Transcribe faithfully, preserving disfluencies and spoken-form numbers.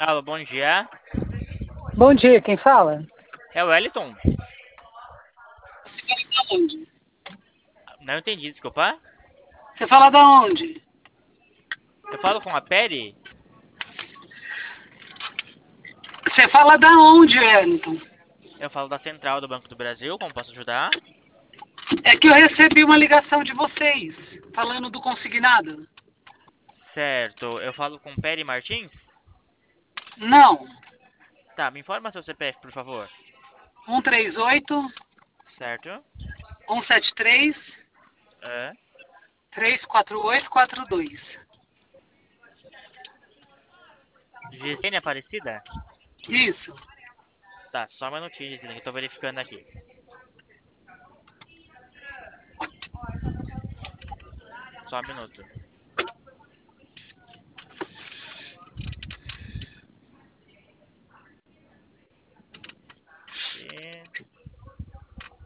Alô, bom dia. Bom dia, quem fala? É o Wellington? Você fala da onde? Não entendi, desculpa. Você fala da onde? Eu falo com a Peri? Você fala da onde, Wellington? Eu falo da Central do Banco do Brasil, como posso ajudar? É que eu recebi uma ligação de vocês, falando do consignado. Certo, eu falo com Peri Martins? Não. Tá, me informa seu C P F, por favor. um três oito, Certo? um sete três, É. três quatro oito quatro dois. Gisene Aparecida? Isso. Tá, só um minutinho, Gisene, que eu tô verificando aqui. Só um minuto.